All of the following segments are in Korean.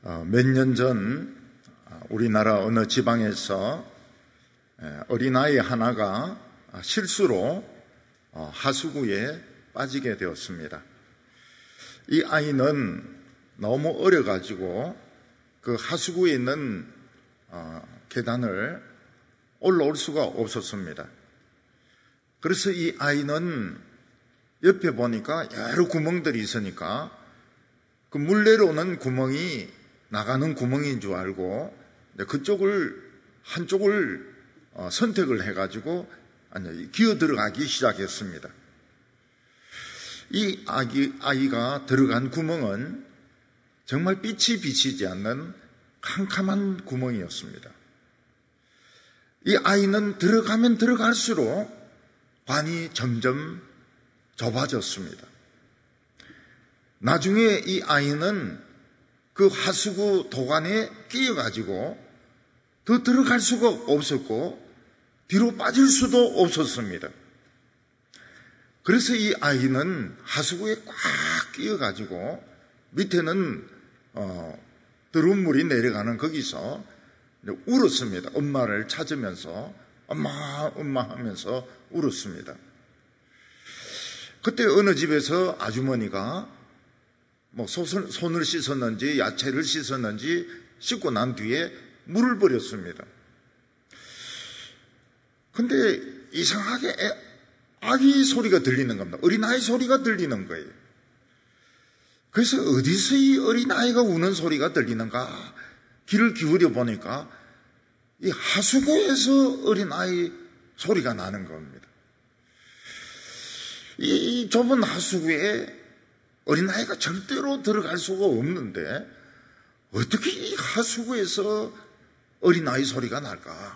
몇 년 전 우리나라 어느 지방에서 어린아이 하나가 실수로 하수구에 빠지게 되었습니다. 이 아이는 너무 어려가지고 그 하수구에 있는 계단을 올라올 수가 없었습니다. 그래서 이 아이는 옆에 보니까 여러 구멍들이 있으니까 그 물 내려오는 구멍이 나가는 구멍인 줄 알고 한쪽을 선택을 해가지고 기어 들어가기 시작했습니다. 이 아이가 들어간 구멍은 정말 빛이 비치지 않는 캄캄한 구멍이었습니다. 이 아이는 들어가면 들어갈수록 관이 점점 좁아졌습니다. 나중에 이 아이는 그 하수구 도관에 끼어가지고 더 들어갈 수가 없었고 뒤로 빠질 수도 없었습니다. 그래서 이 아이는 하수구에 꽉 끼어가지고 밑에는 더러운 물이 내려가는 거기서 울었습니다. 엄마를 찾으면서 엄마 하면서 울었습니다. 그때 어느 집에서 아주머니가 손을 씻었는지 야채를 씻었는지 씻고 난 뒤에 물을 버렸습니다. 근데 이상하게 아기 소리가 들리는 겁니다. 어린아이 소리가 들리는 거예요. 그래서 어디서 이 어린아이가 우는 소리가 들리는가 귀를 기울여 보니까 이 하수구에서 어린아이 소리가 나는 겁니다. 이 좁은 하수구에 어린아이가 절대로 들어갈 수가 없는데 어떻게 이 하수구에서 어린아이 소리가 날까?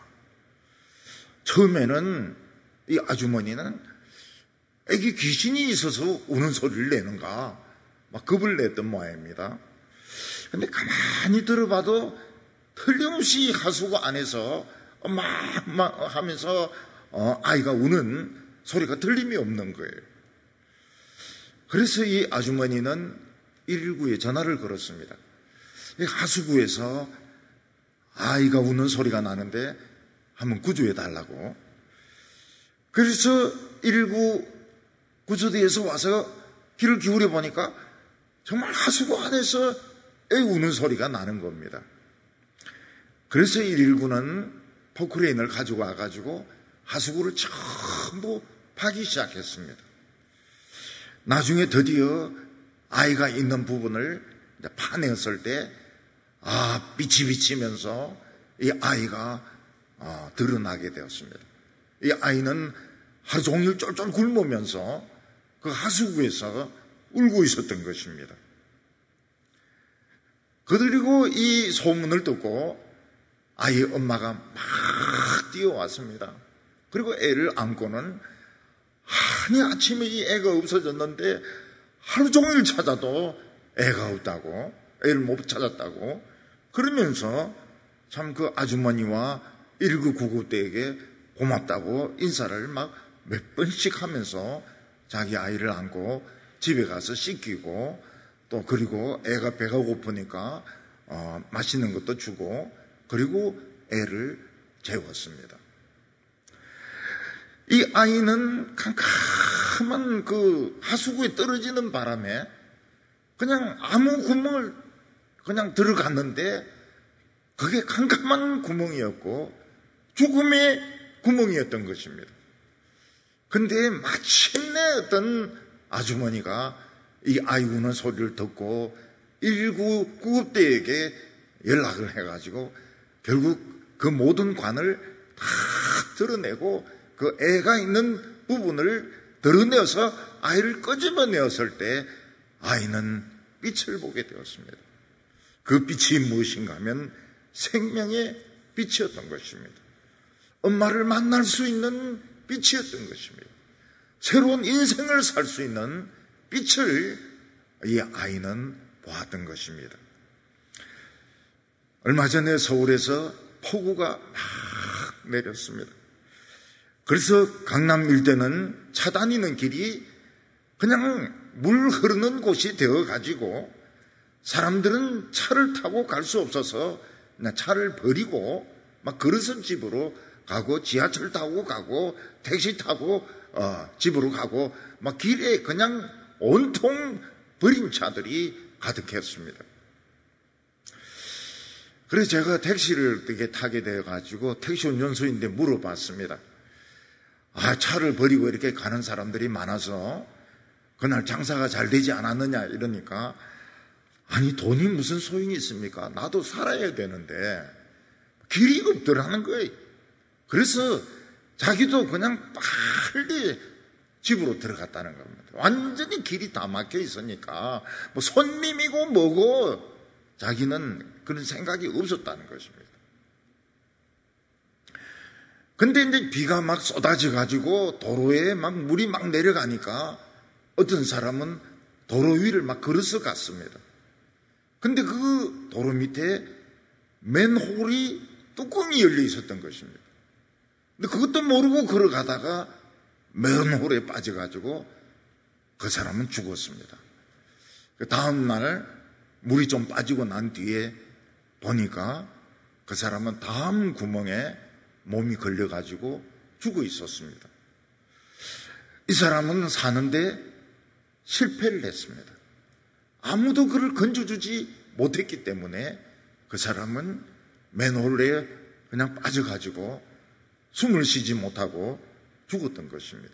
처음에는 이 아주머니는 애기 귀신이 있어서 우는 소리를 내는가 막 겁을 냈던 모양입니다. 근데 가만히 들어봐도 틀림없이 하수구 안에서 엄마 하면서 아이가 우는 소리가 틀림이 없는 거예요. 그래서 이 아주머니는 119에 전화를 걸었습니다. 하수구에서 아이가 우는 소리가 나는데 한번 구조해 달라고. 그래서 119 구조대에서 와서 귀를 기울여 보니까 정말 하수구 안에서 애 우는 소리가 나는 겁니다. 그래서 119는 포크레인을 가지고 와가지고 하수구를 전부 파기 시작했습니다. 나중에 드디어 아이가 있는 부분을 파내었을 때 빛이 비치면서 이 아이가 드러나게 되었습니다. 이 아이는 하루 종일 쫄쫄 굶으면서 그 하수구에서 울고 있었던 것입니다. 그리고 이 소문을 듣고 아이 엄마가 막 뛰어왔습니다. 그리고 애를 안고는 아침에 이 애가 없어졌는데 하루 종일 찾아도 애가 없다고, 애를 못 찾았다고 그러면서 참 그 아주머니와 119 구급대에게 고맙다고 인사를 막 몇 번씩 하면서 자기 아이를 안고 집에 가서 씻기고 또 그리고 애가 배가 고프니까 맛있는 것도 주고 그리고 애를 재웠습니다. 이 아이는 캄캄한 그 하수구에 떨어지는 바람에 그냥 아무 구멍을 그냥 들어갔는데 그게 캄캄한 구멍이었고 죽음의 구멍이었던 것입니다. 근데 마침내 어떤 아주머니가 이 아이 우는 소리를 듣고 119 구급대에게 연락을 해가지고 결국 그 모든 관을 다 드러내고 그 애가 있는 부분을 드러내어서 아이를 끄집어내었을 때 아이는 빛을 보게 되었습니다. 그 빛이 무엇인가 하면 생명의 빛이었던 것입니다. 엄마를 만날 수 있는 빛이었던 것입니다. 새로운 인생을 살 수 있는 빛을 이 아이는 보았던 것입니다. 얼마 전에 서울에서 폭우가 막 내렸습니다. 그래서 강남 일대는 차 다니는 길이 그냥 물 흐르는 곳이 되어가지고 사람들은 차를 타고 갈 수 없어서 그냥 차를 버리고 막 걸어서 집으로 가고 지하철 타고 가고 택시 타고 집으로 가고 막 길에 그냥 온통 버린 차들이 가득했습니다. 그래서 제가 택시를 되게 타게 되어가지고 택시 운전수인데 물어봤습니다. 차를 버리고 이렇게 가는 사람들이 많아서 그날 장사가 잘 되지 않았느냐 이러니까 아니 돈이 무슨 소용이 있습니까? 나도 살아야 되는데 길이 없더라는 거예요. 그래서 자기도 그냥 빨리 집으로 들어갔다는 겁니다. 완전히 길이 다 막혀 있으니까 뭐 손님이고 뭐고 자기는 그런 생각이 없었다는 것입니다. 근데 이제 비가 막 쏟아져 가지고 도로에 막 물이 막 내려가니까 어떤 사람은 도로 위를 막 걸어서 갔습니다. 근데 그 도로 밑에 맨홀이 뚜껑이 열려 있었던 것입니다. 근데 그것도 모르고 걸어가다가 맨홀에 빠져가지고 그 사람은 죽었습니다. 그 다음날 물이 좀 빠지고 난 뒤에 보니까 그 사람은 다음 구멍에 몸이 걸려가지고 죽어 있었습니다. 이 사람은 사는데 실패를 했습니다. 아무도 그를 건져주지 못했기 때문에 그 사람은 맨홀에 그냥 빠져가지고 숨을 쉬지 못하고 죽었던 것입니다.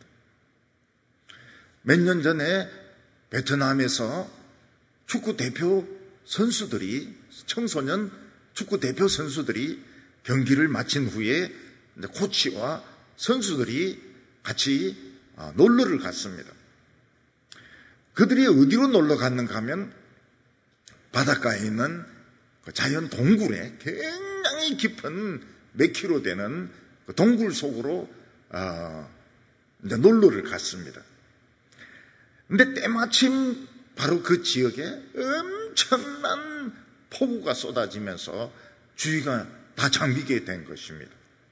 몇 년 전에 베트남에서 축구 대표 선수들이, 청소년 축구 대표 선수들이 경기를 마친 후에 코치와 선수들이 같이 놀러를 갔습니다. 그들이 어디로 놀러 갔는가 하면 바닷가에 있는 그 자연 동굴에 굉장히 깊은 몇 킬로 되는 그 동굴 속으로 이제 놀러를 갔습니다. 근데 때마침 바로 그 지역에 엄청난 폭우가 쏟아지면서 주위가 다 잠기게 된 것입니다.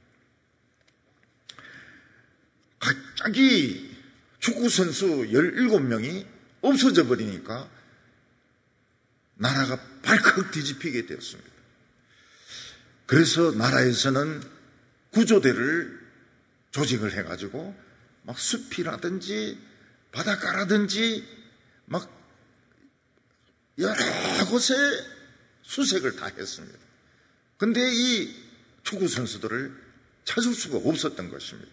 갑자기 축구선수 17명이 없어져 버리니까 나라가 발칵 뒤집히게 되었습니다. 그래서 나라에서는 구조대를 조직을 해가지고 막 숲이라든지 바닷가라든지 막 여러 곳에 수색을 다 했습니다. 근데 이 축구 선수들을 찾을 수가 없었던 것입니다.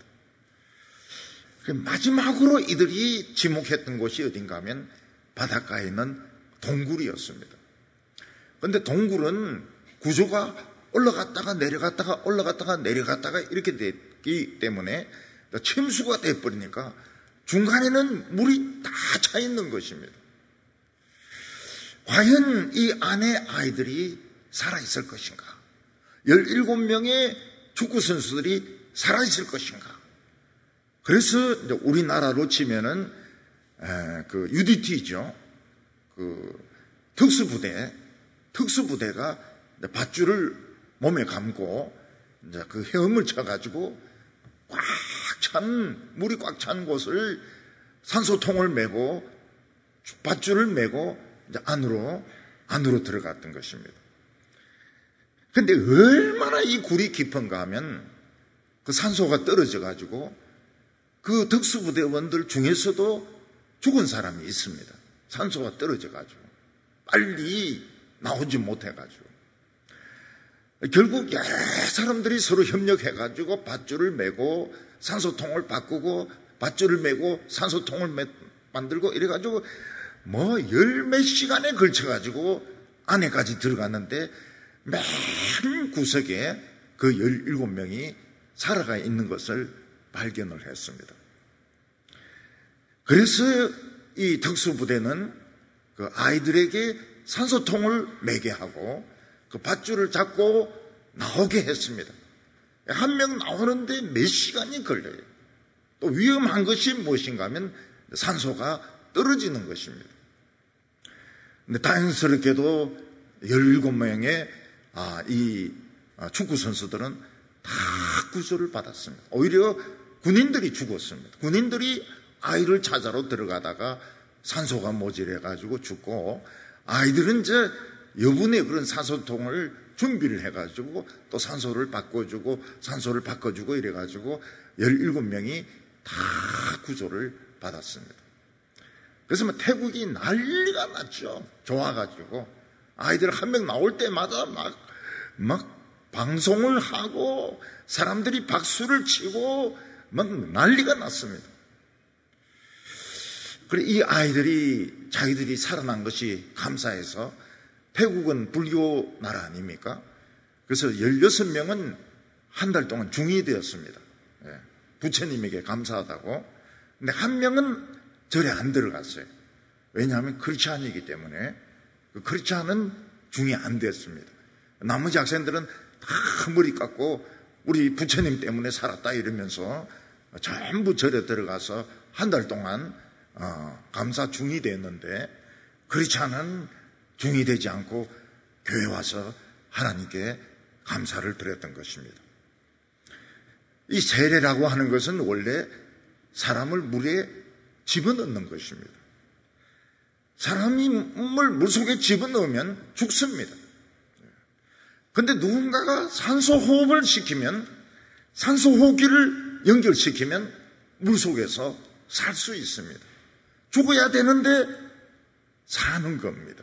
마지막으로 이들이 지목했던 곳이 어딘가 하면 바닷가에 있는 동굴이었습니다. 그런데 동굴은 구조가 올라갔다가 내려갔다가 올라갔다가 내려갔다가 이렇게 됐기 때문에 침수가 돼버리니까 중간에는 물이 다 차 있는 것입니다. 과연 이 안에 아이들이 살아있을 것인가? 17명의 축구 선수들이 살아있을 것인가? 그래서 우리나라로 치면은 그 UDT죠. 그 특수부대가 밧줄을 몸에 감고 이제 그 헤엄을 쳐가지고 물이 꽉 찬 곳을 산소통을 메고 밧줄을 메고 이제 안으로 들어갔던 것입니다. 근데 얼마나 이 굴이 깊은가 하면 그 산소가 떨어져가지고 그 특수부대원들 중에서도 죽은 사람이 있습니다. 산소가 떨어져가지고 빨리 나오지 못해가지고 결국 여러 사람들이 서로 협력해가지고 밧줄을 메고 산소통을 바꾸고 밧줄을 메고 산소통을 만들고 이래가지고 뭐 열 몇 시간에 걸쳐가지고 안에까지 들어갔는데 맨 구석에 그 17명이 살아가 있는 것을 발견을 했습니다. 그래서 이 특수부대는 그 아이들에게 산소통을 매게 하고 그 밧줄을 잡고 나오게 했습니다. 한 명 나오는데 몇 시간이 걸려요. 또 위험한 것이 무엇인가 하면 산소가 떨어지는 것입니다. 근데 다행스럽게도 17명의 이 축구 선수들은 다 구조를 받았습니다. 오히려 군인들이 죽었습니다. 군인들이 아이를 찾아러 들어가다가 산소가 모자라가지고 죽고 아이들은 여분의 그런 산소통을 준비를 해가지고 또 산소를 바꿔주고 산소를 바꿔주고 이래가지고 17명이 다 구조를 받았습니다. 그래서 태국이 난리가 났죠. 좋아가지고 아이들 한 명 나올 때마다 막 방송을 하고 사람들이 박수를 치고 막 난리가 났습니다. 그래 이 아이들이 자기들이 살아난 것이 감사해서, 태국은 불교 나라 아닙니까? 그래서 16명은 한 달 동안 중이 되었습니다. 부처님에게 감사하다고. 근데 한 명은 절에 안 들어갔어요. 왜냐하면 크리스찬이기 때문에. 크리스찬은 중이 안 됐습니다. 나머지 학생들은 다 머리 깎고 우리 부처님 때문에 살았다 이러면서 전부 절에 들어가서 한 달 동안 감사 중이 됐는데, 크리스찬은 중이 되지 않고 교회 와서 하나님께 감사를 드렸던 것입니다. 이 세례라고 하는 것은 원래 사람을 물에 집어넣는 것입니다. 사람이 물속에 집어넣으면 죽습니다. 그런데 누군가가 산소호흡을 시키면, 산소호흡기를 연결시키면 물속에서 살 수 있습니다. 죽어야 되는데 사는 겁니다.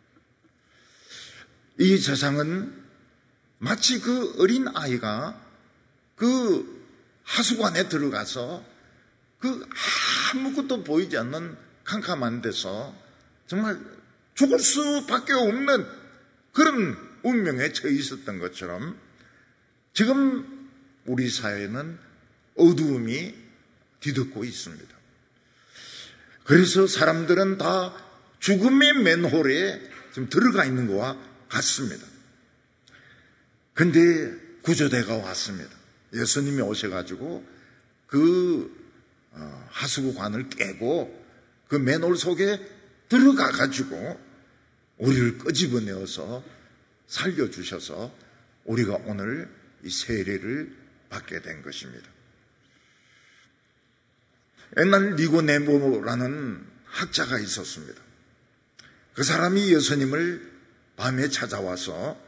이 세상은 마치 그 어린 아이가 그 하수관에 들어가서 그 아무것도 보이지 않는 캄캄한 데서 정말 죽을 수밖에 없는 그런 운명에 처해 있었던 것처럼, 지금 우리 사회는 어두움이 뒤덮고 있습니다. 그래서 사람들은 다 죽음의 맨홀에 지금 들어가 있는 것과 같습니다. 근데 구조대가 왔습니다. 예수님이 오셔가지고 그 하수구관을 깨고 그 맨홀 속에 들어가가지고 우리를 끄집어내어서 살려주셔서 우리가 오늘 이 세례를 받게 된 것입니다. 옛날 니고데모라는 학자가 있었습니다. 그 사람이 예수님을 밤에 찾아와서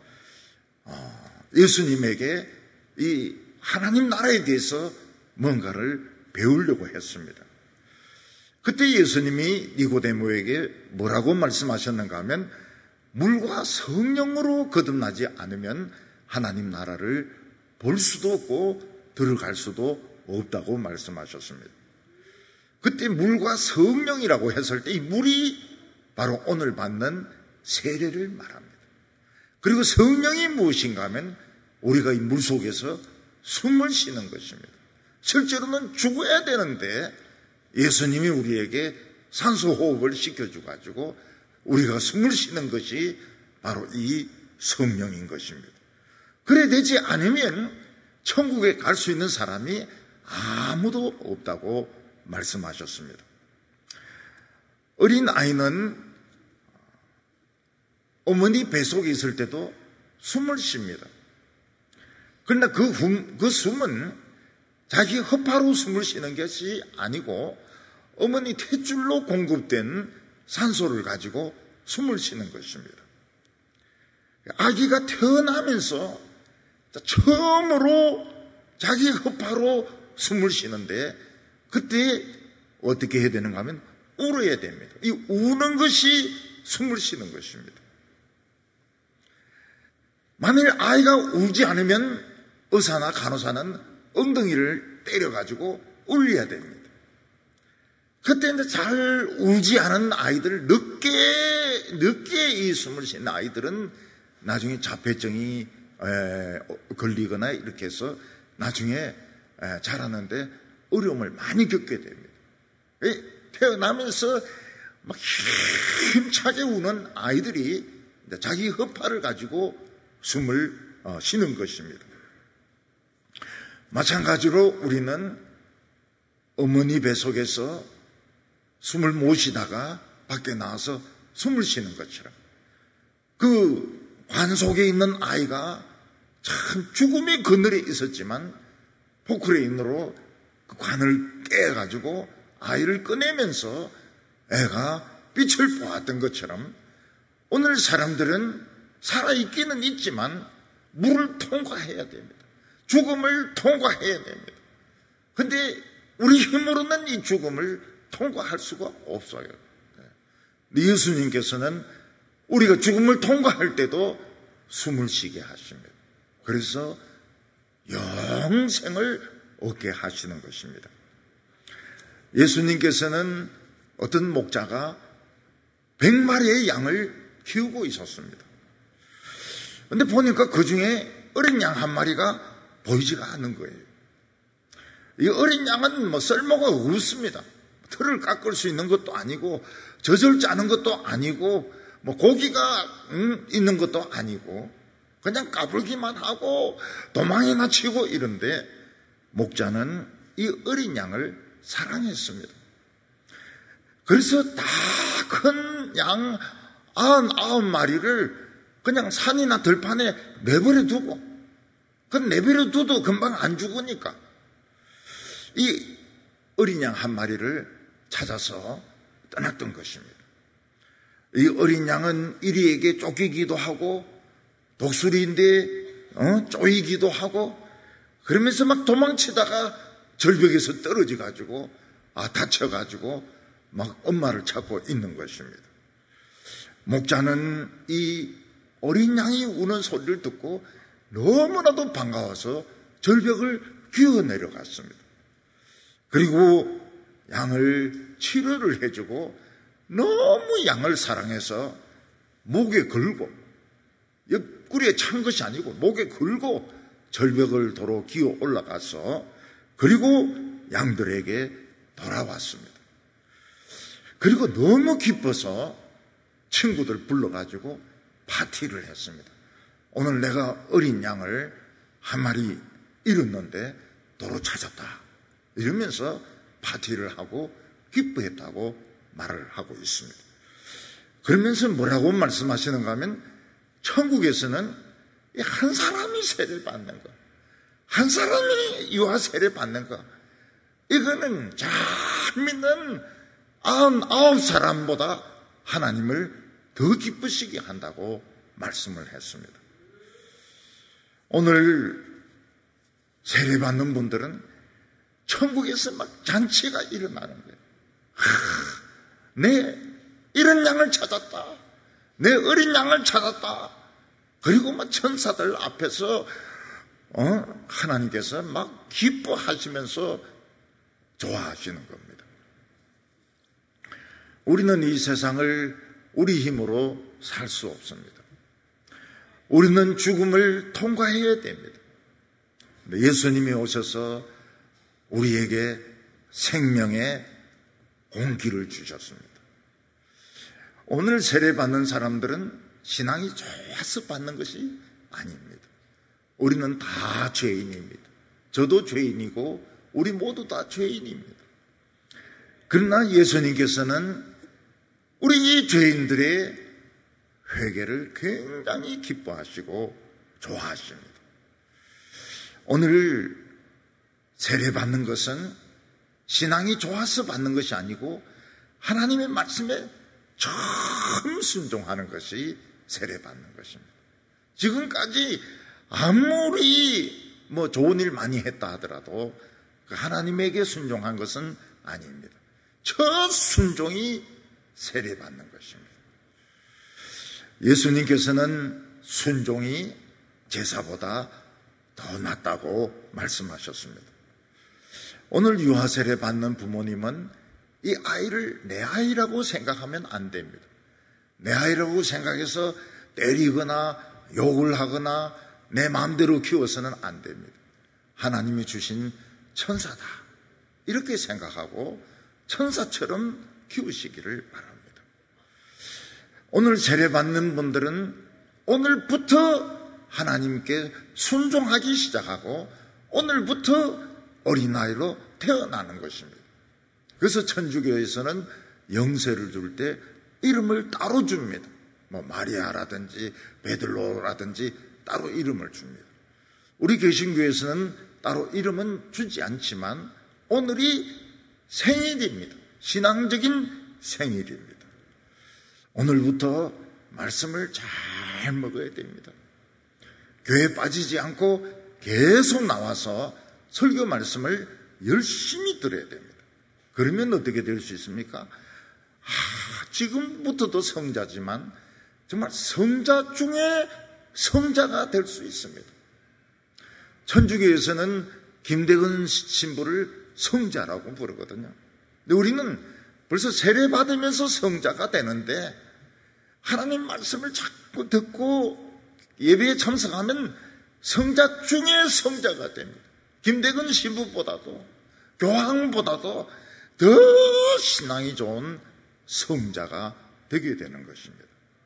예수님에게 이 하나님 나라에 대해서 뭔가를 배우려고 했습니다. 그때 예수님이 니고데모에게 뭐라고 말씀하셨는가 하면, 물과 성령으로 거듭나지 않으면 하나님 나라를 볼 수도 없고 들어갈 수도 없다고 말씀하셨습니다. 그때 물과 성령이라고 했을 때 이 물이 바로 오늘 받는 세례를 말합니다. 그리고 성령이 무엇인가 하면 우리가 이 물 속에서 숨을 쉬는 것입니다. 실제로는 죽어야 되는데 예수님이 우리에게 산소 호흡을 시켜주가지고 우리가 숨을 쉬는 것이 바로 이 성령인 것입니다. 그래 되지 않으면 천국에 갈 수 있는 사람이 아무도 없다고 말씀하셨습니다. 어린 아이는 어머니 뱃속에 있을 때도 숨을 쉽니다. 그러나 그 숨은 자기 허파로 숨을 쉬는 것이 아니고 어머니 탯줄로 공급된 산소를 가지고 숨을 쉬는 것입니다. 아기가 태어나면서 처음으로 자기 허파로 숨을 쉬는데, 그때 어떻게 해야 되는가 하면 울어야 됩니다. 이 우는 것이 숨을 쉬는 것입니다. 만일 아이가 울지 않으면 의사나 간호사는 엉덩이를 때려가지고 울려야 됩니다. 그때 이제 잘 울지 않은 아이들, 늦게 이 숨을 쉬는 아이들은 나중에 자폐증이 걸리거나 이렇게 해서 나중에 자라는데 어려움을 많이 겪게 됩니다. 태어나면서 막 힘차게 우는 아이들이 자기 허파를 가지고 숨을 쉬는 것입니다. 마찬가지로 우리는 어머니 뱃속에서 숨을 못 쉬다가 밖에 나와서 숨을 쉬는 것처럼, 그 관 속에 있는 아이가 참 죽음의 그늘에 있었지만 포크레인으로 그 관을 깨가지고 아이를 꺼내면서 애가 빛을 보았던 것처럼, 오늘 사람들은 살아있기는 있지만 물을 통과해야 됩니다. 죽음을 통과해야 됩니다. 근데 우리 힘으로는 이 죽음을 통과할 수가 없어요. 예수님께서는 우리가 죽음을 통과할 때도 숨을 쉬게 하십니다. 그래서 영생을 얻게 하시는 것입니다. 예수님께서는 어떤 목자가 100마리의 양을 키우고 있었습니다. 그런데 보니까 그 중에 어린 양 한 마리가 보이지가 않는 거예요. 이 어린 양은 뭐 쓸모가 없습니다. 털을 깎을 수 있는 것도 아니고 젖을 짜는 것도 아니고 뭐 고기가 있는 것도 아니고 그냥 까불기만 하고 도망이나 치고 이런데 목자는 이 어린 양을 사랑했습니다. 그래서 다 큰 양 99마리를 그냥 산이나 들판에 내버려 두고 그 내버려 둬도 금방 안 죽으니까 이 어린 양 한 마리를 찾아서 떠났던 것입니다. 이 어린 양은 이리에게 쫓기기도 하고 독수리인데 쪼이기도 하고 그러면서 막 도망치다가 절벽에서 떨어져 가지고 다쳐 가지고 막 엄마를 찾고 있는 것입니다. 목자는 이 어린 양이 우는 소리를 듣고 너무나도 반가워서 절벽을 기어 내려갔습니다. 그리고 양을 치료를 해주고 너무 양을 사랑해서 목에 걸고 옆구리에 찬 것이 아니고 목에 걸고 절벽을 도로 기어 올라가서 그리고 양들에게 돌아왔습니다. 그리고 너무 기뻐서 친구들 불러가지고 파티를 했습니다. 오늘 내가 어린 양을 한 마리 잃었는데 도로 찾았다. 이러면서 파티를 하고 기뻐했다고 말을 하고 있습니다. 그러면서 뭐라고 말씀하시는가 하면 천국에서는 한 사람이 세례 받는 거, 한 사람이 유아 세례 받는 거, 이거는 잘 믿는 99사람보다 하나님을 더 기쁘시게 한다고 말씀을 했습니다. 오늘 세례 받는 분들은 천국에서 막 잔치가 일어나는 거예요. 내 이런 양을 찾았다. 내 어린 양을 찾았다. 그리고 막 천사들 앞에서 하나님께서 막 기뻐하시면서 좋아하시는 겁니다. 우리는 이 세상을 우리 힘으로 살 수 없습니다. 우리는 죽음을 통과해야 됩니다. 예수님이 오셔서 우리에게 생명의 공기를 주셨습니다. 오늘 세례받는 사람들은 신앙이 좋아서 받는 것이 아닙니다. 우리는 다 죄인입니다. 저도 죄인이고 우리 모두 다 죄인입니다. 그러나 예수님께서는 우리 죄인들의 회개를 굉장히 기뻐하시고 좋아하십니다. 오늘 세례받는 것은 신앙이 좋아서 받는 것이 아니고 하나님의 말씀에 처음 순종하는 것이 세례받는 것입니다. 지금까지 아무리 좋은 일 많이 했다 하더라도 하나님에게 순종한 것은 아닙니다. 첫 순종이 세례받는 것입니다. 예수님께서는 순종이 제사보다 더 낫다고 말씀하셨습니다. 오늘 유아세례 받는 부모님은 이 아이를 내 아이라고 생각하면 안 됩니다. 내 아이라고 생각해서 때리거나 욕을 하거나 내 마음대로 키워서는 안 됩니다. 하나님이 주신 천사다 이렇게 생각하고 천사처럼 키우시기를 바랍니다. 오늘 세례받는 분들은 오늘부터 하나님께 순종하기 시작하고 오늘부터 어린아이로 태어나는 것입니다. 그래서 천주교에서는 영세를 줄 때 이름을 따로 줍니다. 마리아라든지 베들로라든지 따로 이름을 줍니다. 우리 개신교에서는 따로 이름은 주지 않지만 오늘이 생일입니다. 신앙적인 생일입니다. 오늘부터 말씀을 잘 먹어야 됩니다. 교회 빠지지 않고 계속 나와서 설교 말씀을 열심히 들어야 됩니다. 그러면 어떻게 될 수 있습니까? 지금부터도 성자지만 정말 성자 중에 성자가 될 수 있습니다. 천주교에서는 김대근 신부를 성자라고 부르거든요. 근데 우리는 벌써 세례 받으면서 성자가 되는데 하나님 말씀을 자꾸 듣고 예배에 참석하면 성자 중에 성자가 됩니다. 김대근 신부보다도 교황보다도 더 신앙이 좋은 성자가 되게 되는 것입니다.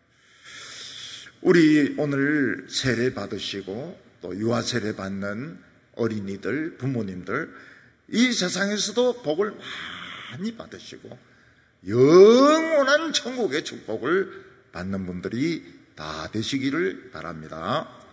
우리 오늘 세례 받으시고 또 유아 세례 받는 어린이들, 부모님들 이 세상에서도 복을 많이 받으시고 영원한 천국의 축복을 받는 분들이 다 되시기를 바랍니다.